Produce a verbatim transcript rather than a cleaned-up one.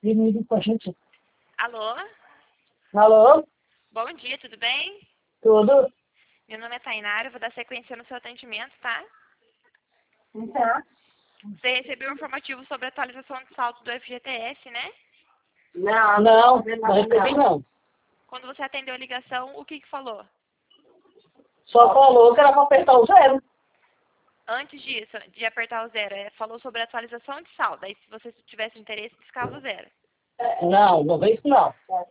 Primeiro com a gente. Alô? Alô? Bom dia, tudo bem? Tudo? Meu nome é Tainara, eu vou dar sequência no seu atendimento, tá? Tá. Você recebeu um informativo sobre a atualização de saldo do F G T S, né? Não, não, não recebi não. Quando você atendeu a ligação, o que que falou? Só falou que era para apertar o zero. Antes disso, de apertar o zero, é, falou sobre a atualização de saldo. Aí, se você tivesse interesse, piscava o zero. Não, não veio isso não.